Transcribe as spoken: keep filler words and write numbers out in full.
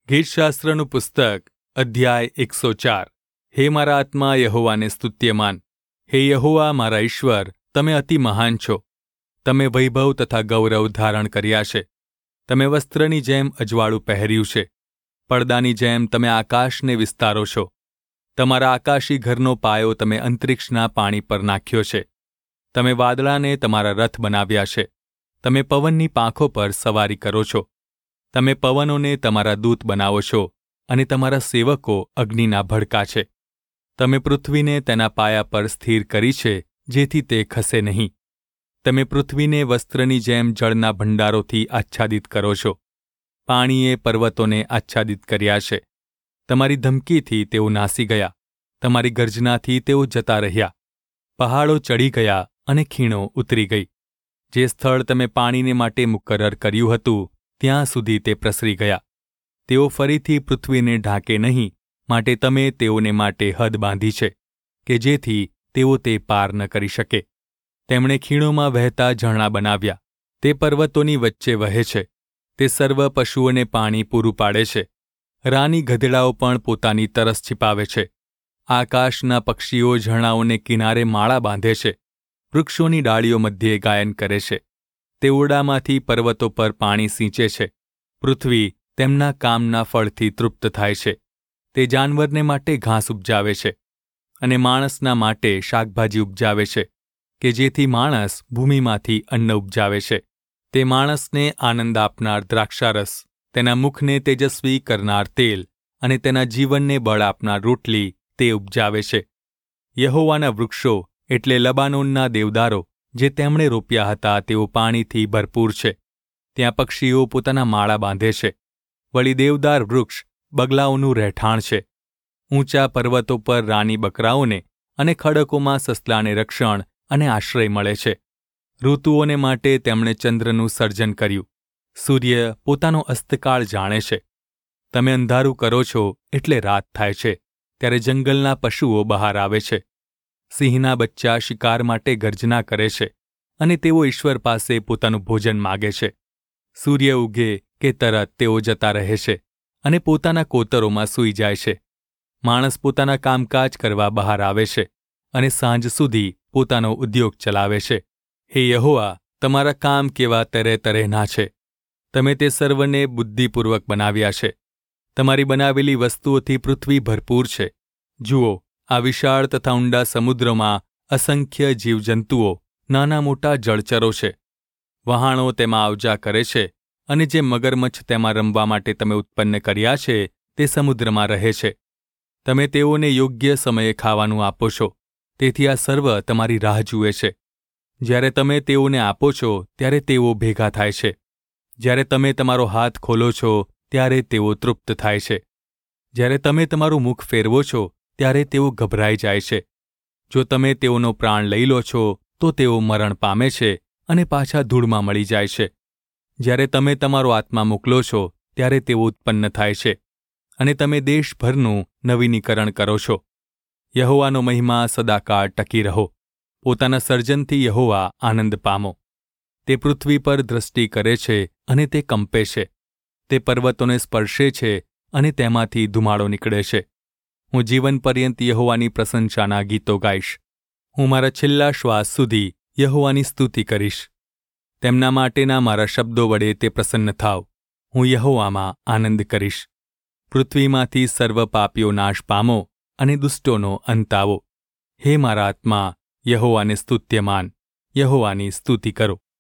ગીતશાસ્ત્રનું પુસ્તક અધ્યાય એકસો ચાર. હે મારા આત્મા, યહોવાને સ્તુત્યમાન. હે યહોવા મારા ઈશ્વર, તમે અતિ મહાન છો. તમે વૈભવ તથા ગૌરવ ધારણ કર્યા છે. તમે વસ્ત્રની જેમ અજવાળું પહેર્યું છે. પડદાની જેમ તમે આકાશને વિસ્તારો છો. તમારા આકાશી ઘરનો પાયો તમે અંતરિક્ષના પાણી પર નાખ્યો છે. તમે વાદળાને તમારા રથ બનાવ્યા છે. તમે પવનની પાંખો પર સવારી કરો છો. તમે પવનોને તમારા દૂત બનાવો છો અને તમારા સેવકો અગ્નિના ભડકા છે. તમે પૃથ્વીને તેના પાયા પર સ્થિર કરી છે, જેથી તે ખસે નહીં. તમે પૃથ્વીને વસ્ત્રની જેમ જળના ભંડારોથી આચ્છાદિત કરો છો. પાણીએ પર્વતોને આચ્છાદિત કર્યા છે. તમારી ધમકીથી તેઓ નાસી ગયા. તમારી ગર્જનાથી તેઓ જતા રહ્યા. પહાડો ચડી ગયા અને ખીણો ઉતરી ગઈ. જે સ્થળ તમે પાણીને માટે મુકરર કર્યું હતું, ત્યાં સુધી તે પ્રસરી ગયા. તેઓ ફરીથી પૃથ્વીને ઢાંકે નહીં, માટે તમે તેઓને માટે હદ બાંધી છે, કે જેથી તેઓ તે પાર ન કરી શકે. તેમણે ખીણોમાં વહેતા ઝરણા બનાવ્યા. તે પર્વતોની વચ્ચે વહે છે. તે સર્વ પશુઓને પાણી પૂરું પાડે છે. રાની ગધેડાઓ પણ પોતાની તરસ છિપાવે છે. આકાશના પક્ષીઓ ઝરણાઓને કિનારે માળા બાંધે છે. વૃક્ષોની ડાળીઓ મધ્યે ગાયન કરે છે. તે ઓરડામાંથી પર્વતો પર પાણી સિંચે છે. પૃથ્વી તેમના કામના ફળથી તૃપ્ત થાય છે. તે જાનવરને માટે ઘાસ ઉપજાવે છે અને માણસના માટે શાકભાજી ઉપજાવે છે, કે જેથી માણસ ભૂમિમાંથી અન્ન ઉપજાવે છે. તે માણસને આનંદ આપનાર દ્રાક્ષારસ, તેના મુખને તેજસ્વી કરનાર તેલ અને તેના જીવનને બળ આપનાર રોટલી તે ઉપજાવે છે. યહોવાના વૃક્ષો એટલે લબાનોનના દેવદારો જે તેમણે રોપ્યા હતા, તેઓ પાણીથી ભરપૂર છે. ત્યાં પક્ષીઓ પોતાના માળા બાંધે છે. વળી દેવદાર વૃક્ષ બગલાઓનું રહેઠાણ છે. ઊંચા પર્વતો પર રાની બકરાઓને અને ખડકોમાં સસલાને રક્ષણ અને આશ્રય મળે છે. ઋતુઓને માટે તેમણે ચંદ્રનું સર્જન કર્યું. સૂર્ય પોતાનો અસ્તકાળ જાણે છે. તમે અંધારું કરો છો એટલે રાત થાય છે. ત્યારે જંગલના પશુઓ બહાર આવે છે. સિંહના બચ્ચા શિકાર માટે ગર્જના કરે છે અને તેઓ ઈશ્વર પાસે પોતાનું ભોજન માગે છે. સૂર્ય ઉગે કે તરત તેઓ જતા રહે છે અને પોતાના કોતરોમાં સૂઈ જાય છે. માણસ પોતાના કામકાજ કરવા બહાર આવે છે અને સાંજ સુધી પોતાનો ઉદ્યોગ ચલાવે છે. હે યહોવા, તમારા કામ કેવા તરે તરેના છે. તમે તે સર્વને બુદ્ધિપૂર્વક બનાવ્યા છે. તમારી બનાવેલી વસ્તુઓથી પૃથ્વી ભરપૂર છે. જુઓ, આ વિશાળ તથા ઊંડા સમુદ્રમાં અસંખ્ય જીવજંતુઓ, નાના મોટા જળચરો છે. વહાણો તેમાં આવજા કરે છે, અને જે મગરમચ્છ તેમાં રમવા માટે તમે ઉત્પન્ન કર્યા છે, તે સમુદ્રમાં રહે છે. તમે તેઓને યોગ્ય સમયે ખાવાનું આપો છો, તેથી આ સર્વ તમારી રાહ જુએ છે. જ્યારે તમે તેઓને આપો છો, ત્યારે તેઓ ભેગા થાય છે. જ્યારે તમે તમારો હાથ ખોલો છો, ત્યારે તેઓ તૃપ્ત થાય છે. જ્યારે તમે તમારું મુખ ફેરવો છો, ત્યારે તેઓ ગભરાઈ જાય છે. જો તમે તેઓનો પ્રાણ લઈ લો છો, તો તેઓ મરણ પામે છે અને પાછા ધૂળમાં મળી જાય છે. જ્યારે તમે તમારો આત્મા મોકલો છો, ત્યારે તેઓ ઉત્પન્ન થાય છે અને તમે દેશભરનું નવીનીકરણ કરો છો. યહોવાનો મહિમા સદાકાળ ટકી રહો. પોતાના સર્જનથી યહોવા આનંદ પામો. તે પૃથ્વી પર દ્રષ્ટિ કરે છે અને તે કંપે છે. તે પર્વતોને સ્પર્શે છે અને તેમાંથી ધુમાડો નીકળે છે. હું જીવન પર્યંત યહોવાની પ્રશંસાના ગીતો ગાઈશ. હું મારા છેલ્લા શ્વાસ સુધી યહોવાની સ્તુતિ કરીશ. તેમના માટેના મારા શબ્દો વડે તે પ્રસન્ન થાવ. હું યહોવામાં આનંદ કરીશ. પૃથ્વીમાંથી સર્વ પાપીઓ નાશ પામો અને દુષ્ટોનો અંત આવો. હે મારા આત્મા, યહોવાને સ્તુત્યમાન. યહોવાની સ્તુતિ કરો.